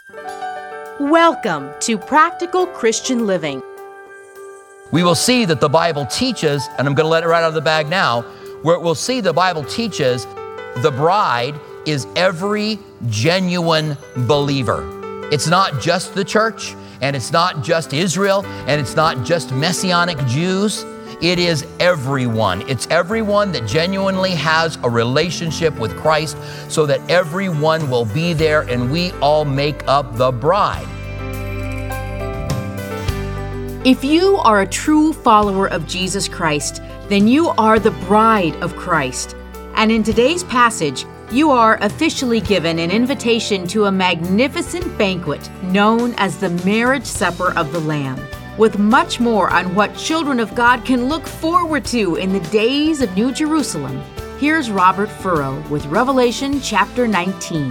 Welcome to Practical Christian Living. We will see that the Bible teaches, and I'm going to let it right out of the bag now, where we'll see the Bible teaches the bride is every genuine believer. It's not just the church, and it's not just Israel, and it's not just Messianic Jews. It is everyone. It's everyone that genuinely has a relationship with Christ, so that everyone will be there and we all make up the bride. If you are a true follower of Jesus Christ, then you are the bride of Christ. And in today's passage, you are officially given an invitation to a magnificent banquet known as the marriage supper of the Lamb. With much more on what children of God can look forward to in the days of New Jerusalem, here's Robert Furrow with Revelation chapter 19.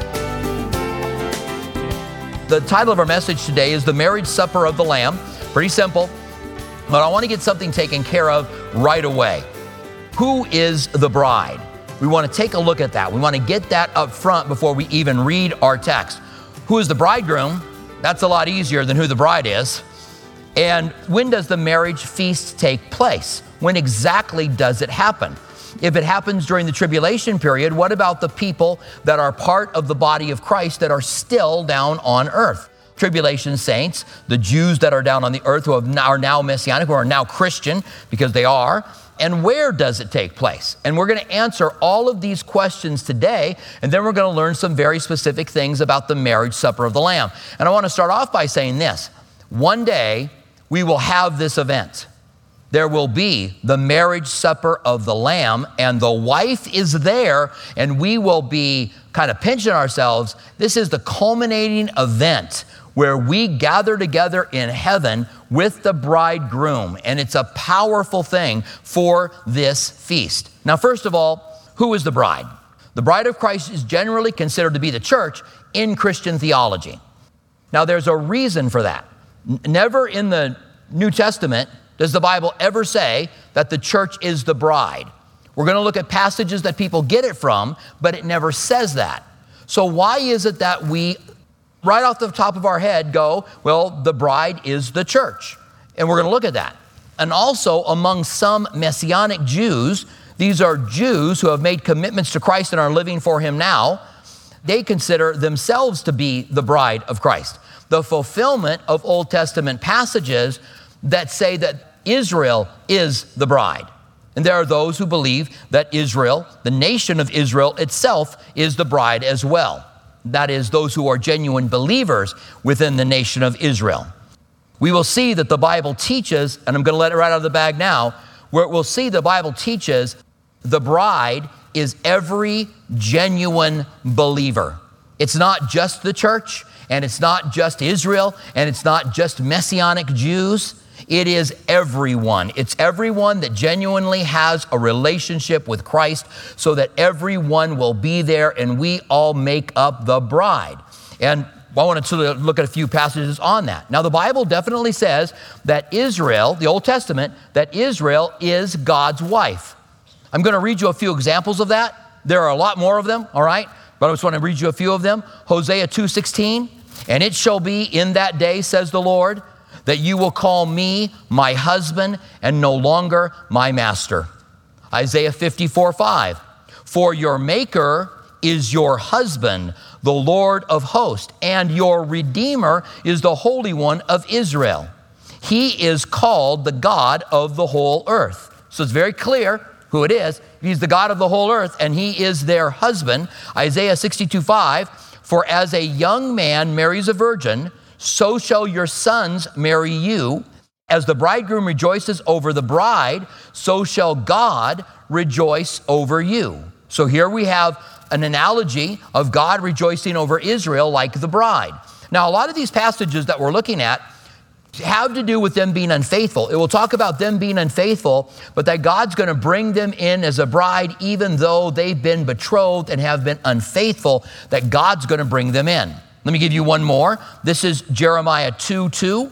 The title of our message today is The Marriage Supper of the Lamb. Pretty simple, but I want to get something taken care of right away. Who is the bride? We want to take a look at that. We want to get that up front before we even read our text. Who is the bridegroom? That's a lot easier than who the bride is. And when does the marriage feast take place? When exactly does it happen? If it happens during the tribulation period, what about the people that are part of the body of Christ that are still down on earth? Tribulation saints, the Jews that are down on the earth who are now Messianic, who are now Christian, because they are. And where does it take place? And we're going to answer all of these questions today, and then we're going to learn some very specific things about the marriage supper of the Lamb. And I want to start off by saying this. One day, we will have this event. There will be the marriage supper of the Lamb, and the wife is there, and we will be kind of pinching ourselves. This is the culminating event where we gather together in heaven with the bridegroom, and it's a powerful thing for this feast. Now, first of all, who is the bride? The bride of Christ is generally considered to be the church in Christian theology. Now, there's a reason for that. Never in the New Testament does the Bible ever say that the church is the bride. We're going to look at passages that people get it from, but it never says that. So why is it that we, right off the top of our head, go, well, the bride is the church? And we're going to look at that. And also among some Messianic Jews, these are Jews who have made commitments to Christ and are living for him now, they consider themselves to be the bride of Christ. The fulfillment of Old Testament passages that say that Israel is the bride. And there are those who believe that Israel, the nation of Israel itself, is the bride as well. That is, those who are genuine believers within the nation of Israel. We will see that the Bible teaches, and I'm going to let it right out of the bag now, where we'll see the Bible teaches the bride is every genuine believer. It's not just the church, and it's not just Israel, and it's not just Messianic Jews. It is everyone. It's everyone that genuinely has a relationship with Christ, so that everyone will be there and we all make up the bride. And I wanted to look at a few passages on that. Now, the Bible definitely says that Israel, the Old Testament, that Israel is God's wife. I'm going to read you a few examples of that. There are a lot more of them, all right? But I just want to read you a few of them. Hosea 2:16, and it shall be in that day, says the Lord, that you will call me my husband and no longer my master. Isaiah 54:5, for your maker is your husband, the Lord of hosts, and your Redeemer is the Holy One of Israel. He is called the God of the whole earth. So it's very clear who it is. He's the God of the whole earth, and he is their husband. Isaiah 62:5, for as a young man marries a virgin, so shall your sons marry you. As the bridegroom rejoices over the bride, so shall God rejoice over you. So here we have an analogy of God rejoicing over Israel like the bride. Now, a lot of these passages that we're looking at have to do with them being unfaithful. It will talk about them being unfaithful, but that God's going to bring them in as a bride even though they've been betrothed and have been unfaithful, that God's going to bring them in. Let me give you one more. This is Jeremiah 2:2.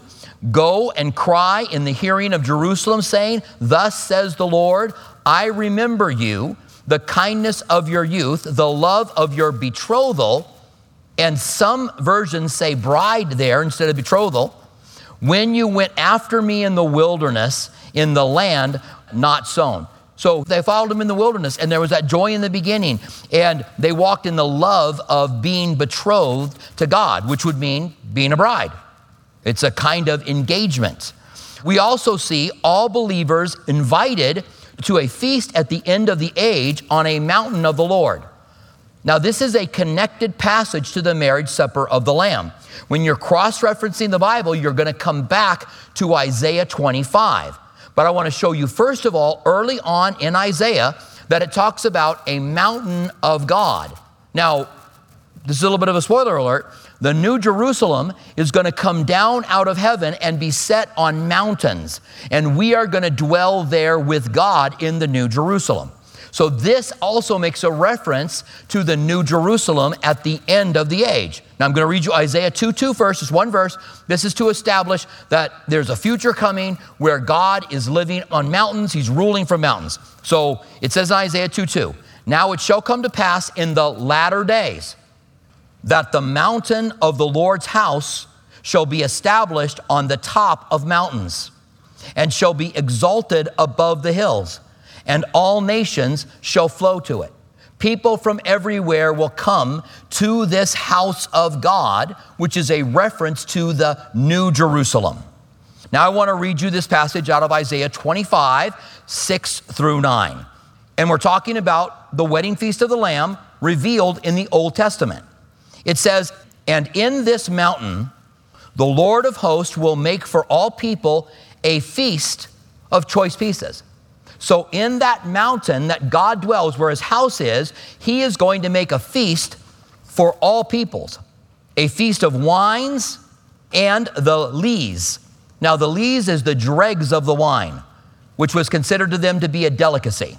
Go and cry in the hearing of Jerusalem, saying, thus says the Lord, I remember you, the kindness of your youth, the love of your betrothal, And some versions say bride there instead of betrothal. When you went after me in the wilderness, in the land not sown. So they followed him in the wilderness, and there was that joy in the beginning. And they walked in the love of being betrothed to God, which would mean being a bride. It's a kind of engagement. We also see all believers invited to a feast at the end of the age on a mountain of the Lord. Now, this is a connected passage to the marriage supper of the Lamb. When you're cross-referencing the Bible, you're going to come back to Isaiah 25. But I want to show you, first of all, early on in Isaiah, that it talks about a mountain of God. Now, this is a little bit of a spoiler alert. The New Jerusalem is going to come down out of heaven and be set on mountains. And we are going to dwell there with God in the New Jerusalem. So this also makes a reference to the New Jerusalem at the end of the age. Now I'm going to read you Isaiah 2:2 first. It's one verse. This is to establish that there's a future coming where God is living on mountains. He's ruling from mountains. So it says in Isaiah 2:2, now it shall come to pass in the latter days that the mountain of the Lord's house shall be established on the top of mountains and shall be exalted above the hills, and all nations shall flow to it. People from everywhere will come to this house of God, which is a reference to the New Jerusalem. Now I want to read you this passage out of Isaiah 25, 6 through 9. And we're talking about the wedding feast of the Lamb revealed in the Old Testament. It says, and in this mountain, the Lord of hosts will make for all people a feast of choice pieces. So in that mountain that God dwells, where his house is, he is going to make a feast for all peoples, a feast of wines and the lees. Now the lees is the dregs of the wine, which was considered to them to be a delicacy.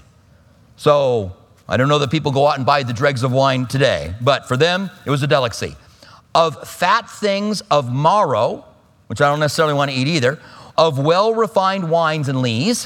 So I don't know that people go out and buy the dregs of wine today, but for them, it was a delicacy. Of fat things of marrow, which I don't necessarily want to eat either, of well-refined wines and lees,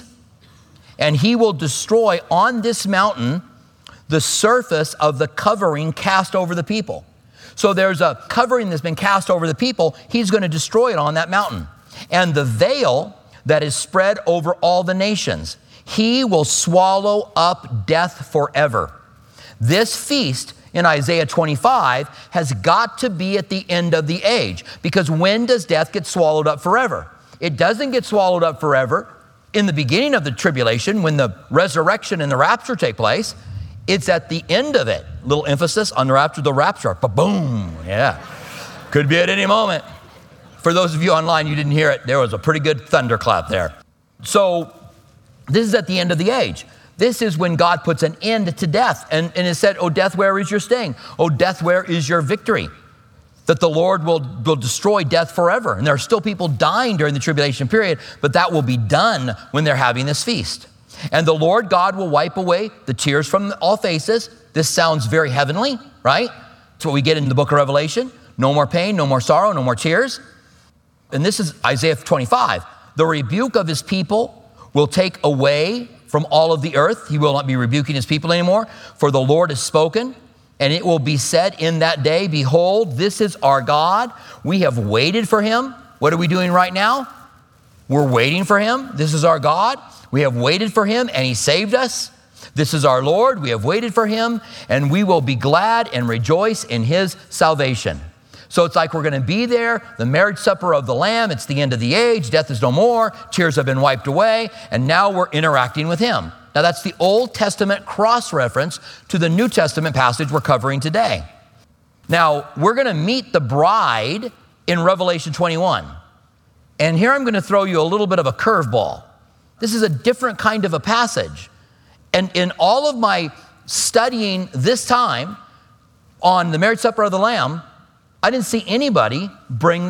and he will destroy on this mountain the surface of the covering cast over the people. So there's a covering that's been cast over the people. He's going to destroy it on that mountain. And the veil that is spread over all the nations, he will swallow up death forever. This feast in Isaiah 25 has got to be at the end of the age, because when does death get swallowed up forever? It doesn't get swallowed up forever in the beginning of the tribulation when the resurrection and the rapture take place. It's at the end of it. Little emphasis on the rapture, ba-boom, yeah. Could be at any moment. For those of you online, you didn't hear it. There was a pretty good thunderclap there. So this is at the end of the age. This is when God puts an end to death. And it said, oh, death, where is your sting? Oh, death, where is your victory? That the Lord will destroy death forever. And there are still people dying during the tribulation period, but that will be done when they're having this feast. And the Lord God will wipe away the tears from all faces. This sounds very heavenly, right? That's what we get in the book of Revelation. No more pain, no more sorrow, no more tears. And this is Isaiah 25. The rebuke of his people will take away from all of the earth. He will not be rebuking his people anymore. For the Lord has spoken, and it will be said in that day, behold, this is our God. We have waited for him. What are we doing right now? We're waiting for him. This is our God. We have waited for him, and he saved us. This is our Lord. We have waited for him, and we will be glad and rejoice in his salvation. So it's like we're going to be there, the marriage supper of the Lamb. It's the end of the age. Death is no more. Tears have been wiped away. And now we're interacting with him. Now that's the Old Testament cross-reference to the New Testament passage we're covering today. Now we're going to meet the bride in Revelation 21. And here I'm going to throw you a little bit of a curveball. This is a different kind of a passage. And in all of my studying this time on the marriage supper of the Lamb, I didn't see anybody bring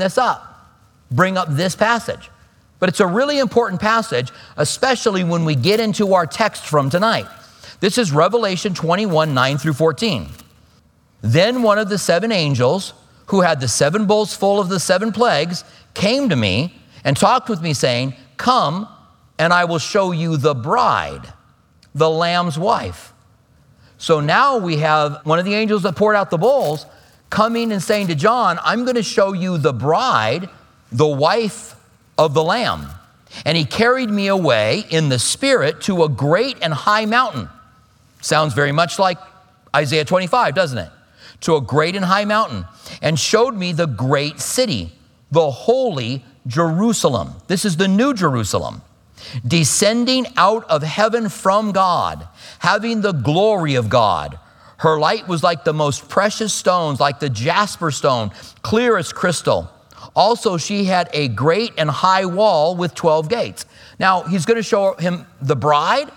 up this passage. But it's a really important passage, especially when we get into our text from tonight. This is Revelation 21, 9 through 14. Then one of the seven angels who had the seven bowls full of the seven plagues came to me and talked with me saying, come and I will show you the bride, the Lamb's wife. So now we have one of the angels that poured out the bowls coming and saying to John, I'm going to show you the bride, the wife of the Lamb. And he carried me away in the Spirit to a great and high mountain. Sounds very much like Isaiah 25, doesn't it? To a great and high mountain, and showed me the great city, the holy Jerusalem. This is the new Jerusalem, descending out of heaven from God, having the glory of God. Her light was like the most precious stones, like the jasper stone, clear as crystal. Also, she had a great and high wall with 12 gates. Now, he's going to show him the bride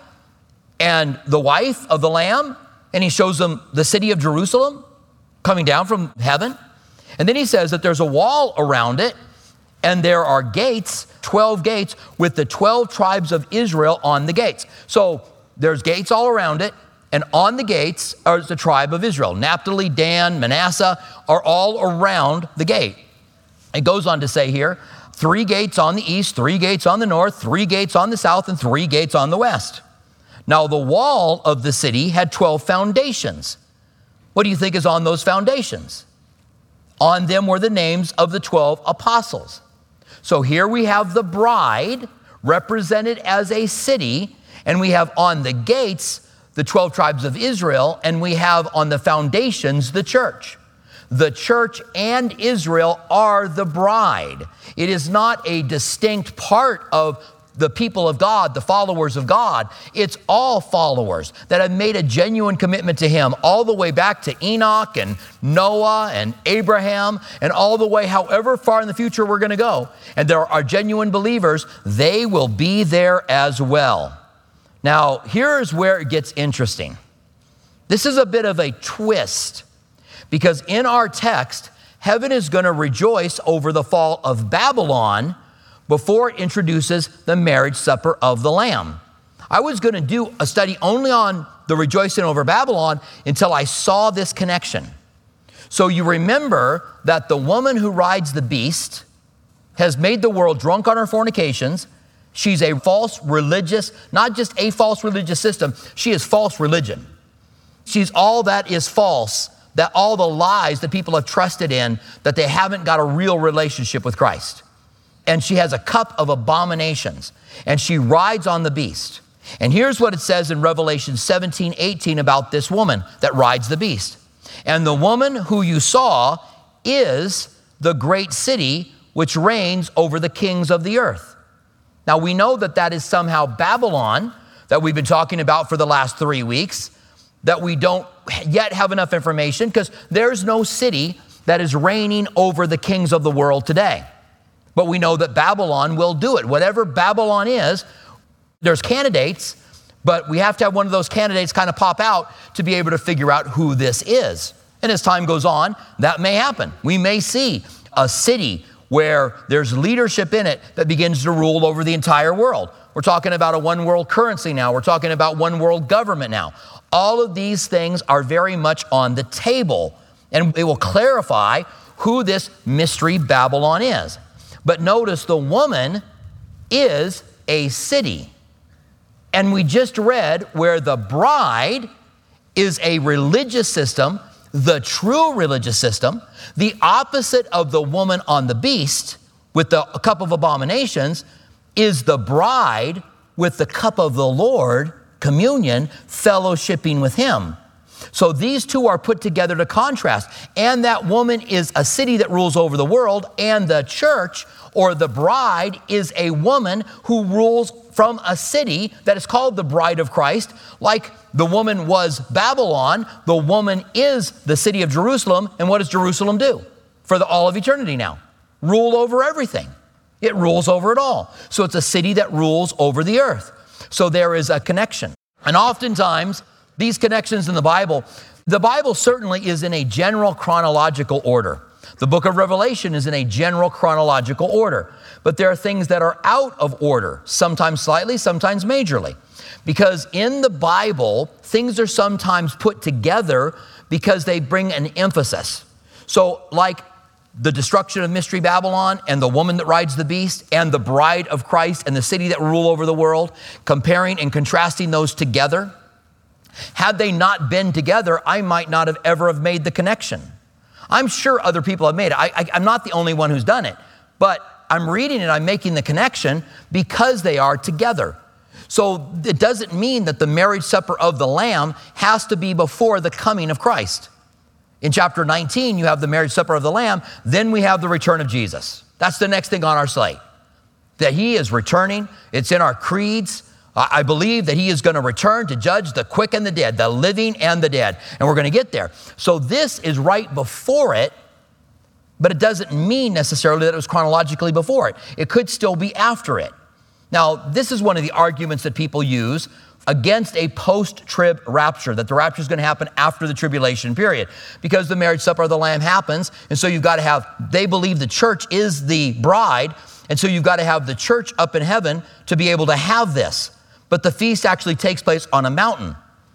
and the wife of the Lamb, and he shows them the city of Jerusalem coming down from heaven. And then he says that there's a wall around it, and there are gates, 12 gates, with the 12 tribes of Israel on the gates. So there's gates all around it, and on the gates is the tribe of Israel. Naphtali, Dan, Manasseh are all around the gate. It goes on to say here, 3 gates on the east, 3 gates on the north, 3 gates on the south, and 3 gates on the west. Now the wall of the city had 12 foundations. What do you think is on those foundations? On them were the names of the 12 apostles. So here we have the bride represented as a city, and we have on the gates the 12 tribes of Israel, and we have on the foundations the church. The church and Israel are the bride. It is not a distinct part of the people of God, the followers of God. It's all followers that have made a genuine commitment to him, all the way back to Enoch and Noah and Abraham, and all the way however far in the future we're going to go. And there are genuine believers. They will be there as well. Now, here's where it gets interesting. This is a bit of a twist, because in our text, heaven is going to rejoice over the fall of Babylon before it introduces the marriage supper of the Lamb. I was going to do a study only on the rejoicing over Babylon until I saw this connection. So you remember that the woman who rides the beast has made the world drunk on her fornications. She's a false religious, not just a false religious system, she is false religion. She's all that is false, that all the lies that people have trusted in, that they haven't got a real relationship with Christ. And she has a cup of abominations, and she rides on the beast. And here's what it says in Revelation 17:18 about this woman that rides the beast. And the woman who you saw is the great city which reigns over the kings of the earth. Now we know that that is somehow Babylon that we've been talking about for the last 3 weeks, that we don't yet have enough information because there's no city that is reigning over the kings of the world today. But we know that Babylon will do it. Whatever Babylon is, there's candidates, but we have to have one of those candidates kind of pop out to be able to figure out who this is. And as time goes on, that may happen. We may see a city where there's leadership in it that begins to rule over the entire world. We're talking about a one world currency now. We're talking about one world government now. All of these things are very much on the table, and it will clarify who this mystery Babylon is. But notice the woman is a city. And we just read where the bride is a religious system, the true religious system, the opposite of the woman on the beast with the cup of abominations is the bride with the cup of the Lord, communion, fellowshipping with him. So these two are put together to contrast. And that woman is a city that rules over the world, and the church or the bride is a woman who rules from a city that is called the bride of Christ. Like the woman was Babylon, the woman is the city of Jerusalem. And what does Jerusalem do for all of eternity now? Rule over everything. It rules over it all. So it's a city that rules over the earth. So there is a connection. And oftentimes, these connections in the Bible certainly is in a general chronological order. The book of Revelation is in a general chronological order. But there are things that are out of order, sometimes slightly, sometimes majorly. Because in the Bible, things are sometimes put together because they bring an emphasis. So like the destruction of Mystery Babylon and the woman that rides the beast and the bride of Christ and the city that rule over the world, comparing and contrasting those together. Had they not been together, I might not have ever have made the connection. I'm sure other people have made it. I'm not the only one who's done it, but I'm reading it, I'm making the connection because they are together. So it doesn't mean that the marriage supper of the Lamb has to be before the coming of Christ. In chapter 19, you have the marriage supper of the Lamb, then we have the return of Jesus. That's the next thing on our slate, that he is returning. It's in our creeds. I believe that he is going to return to judge the quick and the dead, the living and the dead, and we're going to get there. So this is right before it, but it doesn't mean necessarily that it was chronologically before it. It could still be after it. Now, this is one of the arguments that people use against a post-trib rapture, that the rapture is going to happen after the tribulation period, because the marriage supper of the Lamb happens, and so you've got to have, they believe the church is the bride, and so you've got to have the church up in heaven to be able to have this. But the feast actually takes place on a mountain.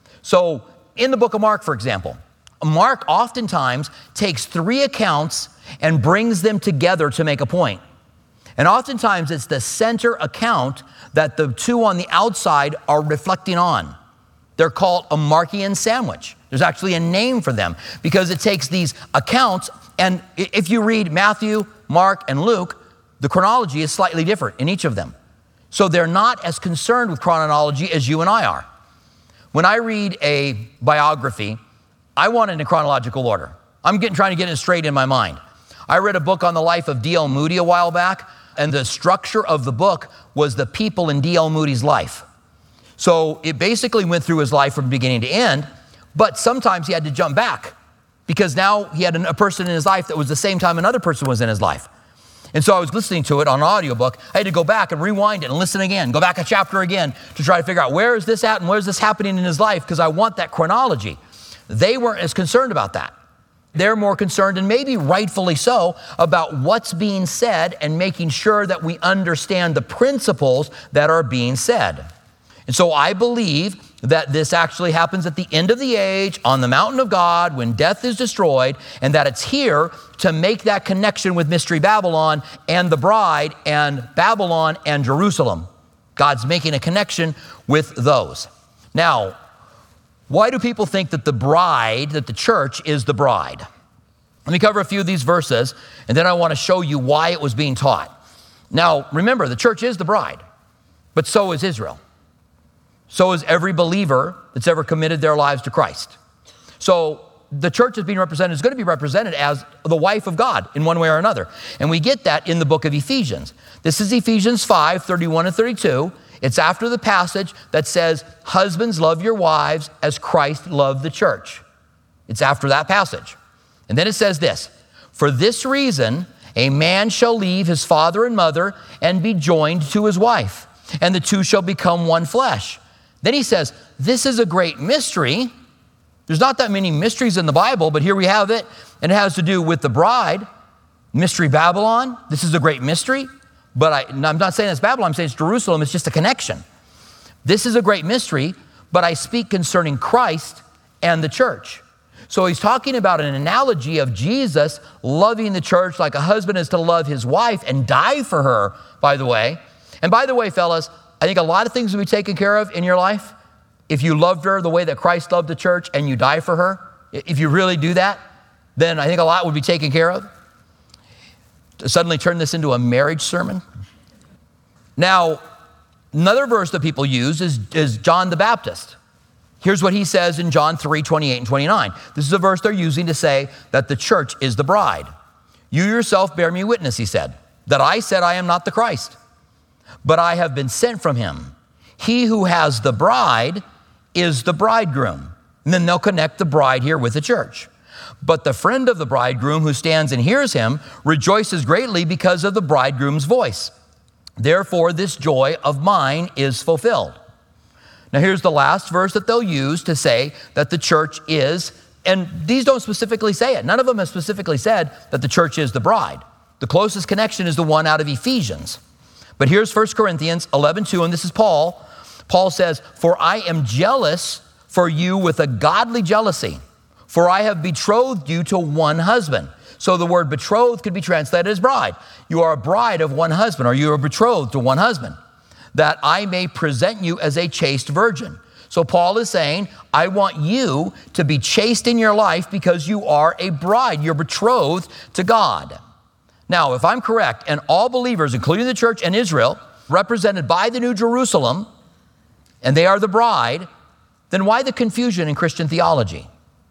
So in the book of Mark, for example, Mark oftentimes takes 3 accounts and brings them together to make a point. And oftentimes it's the center account that the 2 on the outside are reflecting on. They're called a Markian sandwich. There's actually a name for them because it takes these accounts, and if you read Matthew, Mark, and Luke, the chronology is slightly different in each of them. So they're not as concerned with chronology as you and I are. When I read a biography, I want it in chronological order. I'm trying to get it straight in my mind. I read a book on the life of D.L. Moody a while back, and the structure of the book was the people in D.L. Moody's life. So it basically went through his life from beginning to end, but sometimes he had to jump back because now he had a person in his life that was the same time another person was in his life. And so I was listening to it on an audiobook. I had to go back and rewind it and listen again, go back a chapter again to try to figure out where is this at and where is this happening in his life, because I want that chronology. They weren't as concerned about that. They're more concerned, and maybe rightfully so, about what's being said and making sure that we understand the principles that are being said. And so I believe that this actually happens at the end of the age on the mountain of God when death is destroyed, and that it's here to make that connection with Mystery Babylon and the bride and Babylon and Jerusalem. God's making a connection with those. Now, why do people think that the bride, that the church is the bride? Let me cover a few of these verses, and then I want to show you why it was being taught. Now, remember, the church is the bride, but so is Israel. So is every believer that's ever committed their lives to Christ. So the church is being represented, is going to be represented as the wife of God in one way or another. And we get that in the book of Ephesians. This is Ephesians 5, 31 and 32. It's after the passage that says, husbands, love your wives as Christ loved the church. It's after that passage. And then it says this, for this reason, a man shall leave his father and mother and be joined to his wife, and the 2 shall become one flesh. Then he says, this is a great mystery. There's not that many mysteries in the Bible, but here we have it, and it has to do with the bride, Mystery Babylon. This is a great mystery, but I'm not saying it's Babylon, I'm saying it's Jerusalem. It's just a connection. This is a great mystery, but I speak concerning Christ and the church. So he's talking about an analogy of Jesus loving the church like a husband is to love his wife and die for her, by the way. And by the way, fellas, I think a lot of things will be taken care of in your life if you loved her the way that Christ loved the church and you die for her. If you really do that, then I think a lot would be taken care of. To suddenly turn this into a marriage sermon. Now, another verse that people use is John the Baptist. Here's what he says in John 3, 28 and 29. This is a verse they're using to say that the church is the bride. You yourself bear me witness, he said, that I said I am not the Christ, but I have been sent from him. He who has the bride is the bridegroom. And then they'll connect the bride here with the church. But the friend of the bridegroom who stands and hears him rejoices greatly because of the bridegroom's voice. Therefore, this joy of mine is fulfilled. Now, here's the last verse that they'll use to say that the church is, and these don't specifically say it. None of them have specifically said that the church is the bride. The closest connection is the one out of Ephesians. But here's 1 Corinthians 11:2, and this is Paul. Paul says, for I am jealous for you with a godly jealousy, for I have betrothed you to one husband. So the word betrothed could be translated as bride. You are a bride of one husband, or you are betrothed to one husband, that I may present you as a chaste virgin. So Paul is saying, I want you to be chaste in your life because you are a bride. You're betrothed to God. Now, if I'm correct, and all believers, including the church and Israel, represented by the New Jerusalem, and they are the bride, then why the confusion in Christian theology?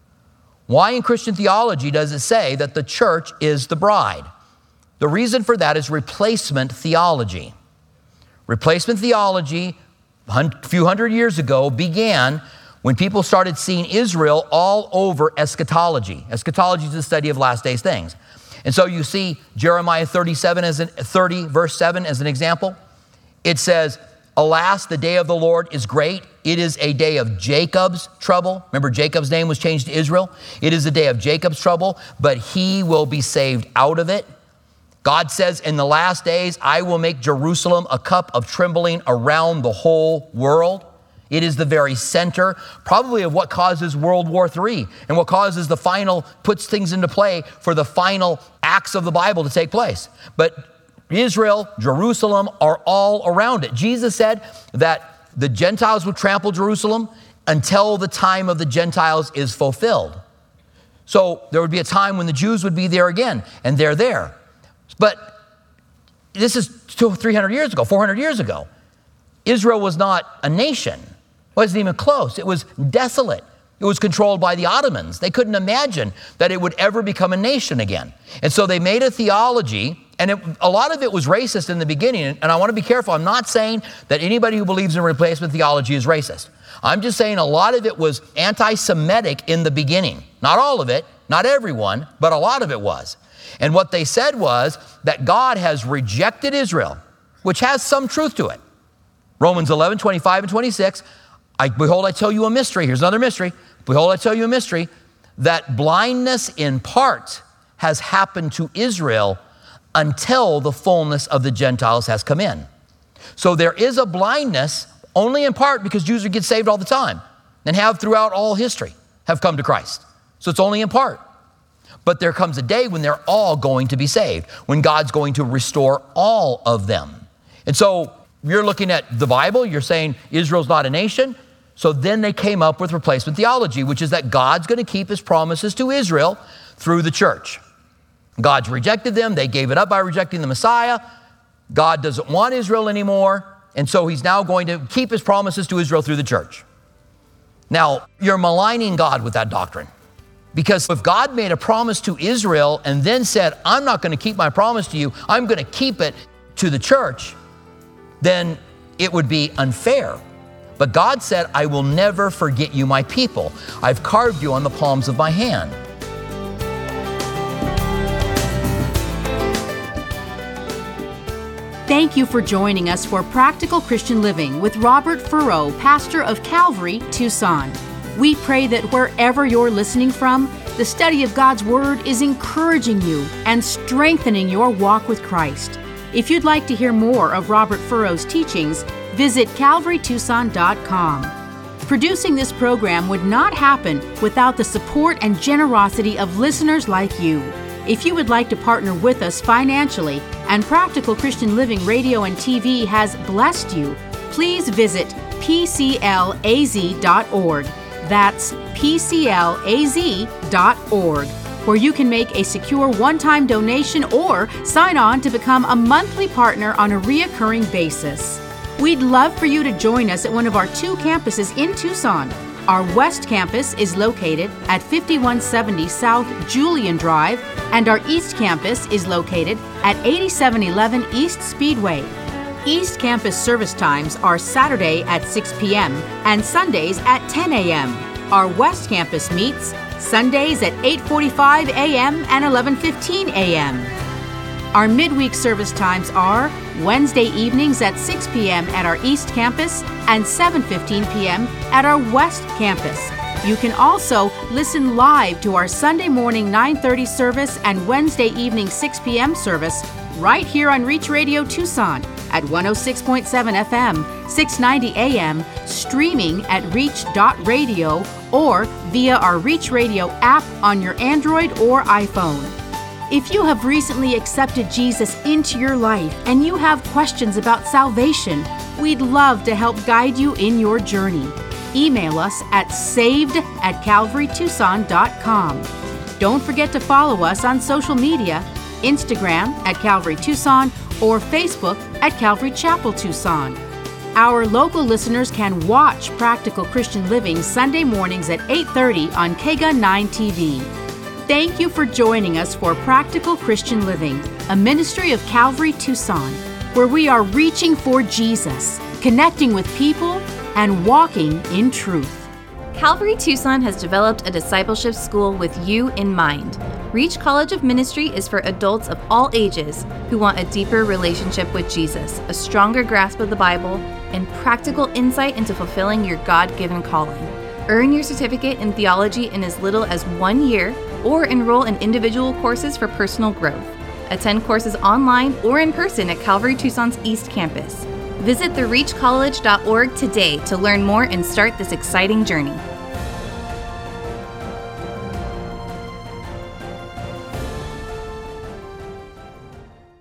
Why in Christian theology does it say that the church is the bride? The reason for that is replacement theology. Replacement theology, a few hundred years ago, began when people started seeing Israel all over eschatology. Eschatology is the study of last days things. And so you see Jeremiah 30, verse 7 as an example. It says, alas, the day of the Lord is great. It is a day of Jacob's trouble. Remember, Jacob's name was changed to Israel. It is a day of Jacob's trouble, but he will be saved out of it. God says, in the last days, I will make Jerusalem a cup of trembling around the whole world. It is the very center, probably of what causes World War III and what causes puts things into play for the final acts of the Bible to take place. But Israel, Jerusalem are all around it. Jesus said that the Gentiles would trample Jerusalem until the time of the Gentiles is fulfilled. So there would be a time when the Jews would be there again, and they're there. But this is 300 years ago, 400 years ago. Israel was not a nation. It wasn't even close. It was desolate. It was controlled by the Ottomans. They couldn't imagine that it would ever become a nation again. And so they made a theology, and a lot of it was racist in the beginning. And I want to be careful. I'm not saying that anybody who believes in replacement theology is racist. I'm just saying a lot of it was anti-Semitic in the beginning. Not all of it, not everyone, but a lot of it was. And what they said was that God has rejected Israel, which has some truth to it. Romans 11, 25 and 26, behold, I tell you a mystery. Here's another mystery. Behold, I tell you a mystery, that blindness in part has happened to Israel until the fullness of the Gentiles has come in. So there is a blindness only in part because Jews get saved all the time and have throughout all history have come to Christ. So it's only in part. But there comes a day when they're all going to be saved, when God's going to restore all of them. And so you're looking at the Bible, you're saying Israel's not a nation. So then they came up with replacement theology, which is that God's going to keep his promises to Israel through the church. God's rejected them. They gave it up by rejecting the Messiah. God doesn't want Israel anymore. And so he's now going to keep his promises to Israel through the church. Now, you're maligning God with that doctrine. Because if God made a promise to Israel and then said, I'm not going to keep my promise to you, I'm going to keep it to the church, then it would be unfair. But God said, I will never forget you, my people. I've carved you on the palms of my hand. Thank you for joining us for Practical Christian Living with Robert Furrow, pastor of Calvary, Tucson. We pray that wherever you're listening from, the study of God's Word is encouraging you and strengthening your walk with Christ. If you'd like to hear more of Robert Furrow's teachings, visit calvarytucson.com. Producing this program would not happen without the support and generosity of listeners like you. If you would like to partner with us financially and Practical Christian Living Radio and TV has blessed you, please visit pclaz.org. That's pclaz.org, where you can make a secure one-time donation or sign on to become a monthly partner on a reoccurring basis. We'd love for you to join us at one of our 2 campuses in Tucson. Our West Campus is located at 5170 South Julian Drive, and our East Campus is located at 8711 East Speedway. East Campus service times are Saturday at 6 p.m. and Sundays at 10 a.m. Our West Campus meets Sundays at 8:45 a.m. and 11:15 a.m. Our midweek service times are Wednesday evenings at 6 p.m. at our East Campus and 7:15 p.m. at our West Campus. You can also listen live to our Sunday morning 9:30 service and Wednesday evening 6 p.m. service right here on Reach Radio Tucson at 106.7 FM, 690 AM, streaming at reach.radio or via our Reach Radio app on your Android or iPhone. If you have recently accepted Jesus into your life and you have questions about salvation, we'd love to help guide you in your journey. email us at saved@calvarytucson.com. Don't forget to follow us on social media, Instagram at Calvary Tucson or Facebook at Calvary Chapel Tucson. Our local listeners can watch Practical Christian Living Sunday mornings at 8:30 on KGUN 9 TV. Thank you for joining us for Practical Christian Living, a ministry of Calvary Tucson, where we are reaching for Jesus, connecting with people, and walking in truth. Calvary Tucson has developed a discipleship school with you in mind. Reach College of Ministry is for adults of all ages who want a deeper relationship with Jesus, a stronger grasp of the Bible, and practical insight into fulfilling your God-given calling. Earn your certificate in theology in as little as 1 year, or enroll in individual courses for personal growth. Attend courses online or in person at Calvary Tucson's East Campus. Visit thereachcollege.org today to learn more and start this exciting journey.